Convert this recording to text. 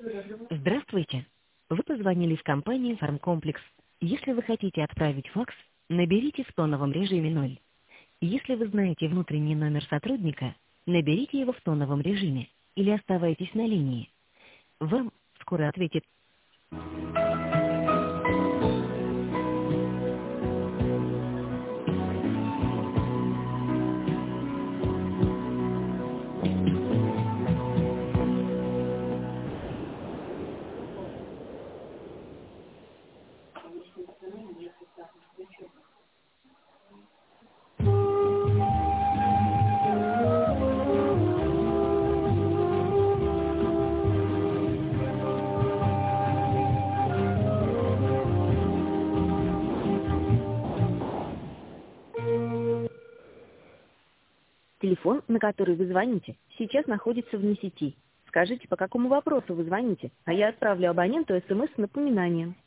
Здравствуйте. Вы позвонили в компанию «Фармкомплекс». Если вы хотите отправить факс, наберите в тоновом режиме 0. Если вы знаете внутренний номер сотрудника, наберите его в тоновом режиме или оставайтесь на линии. Вам скоро ответит. Телефон, на который вы звоните, сейчас находится вне сети. Скажите, по какому вопросу вы звоните, а я отправлю абоненту СМС с напоминанием.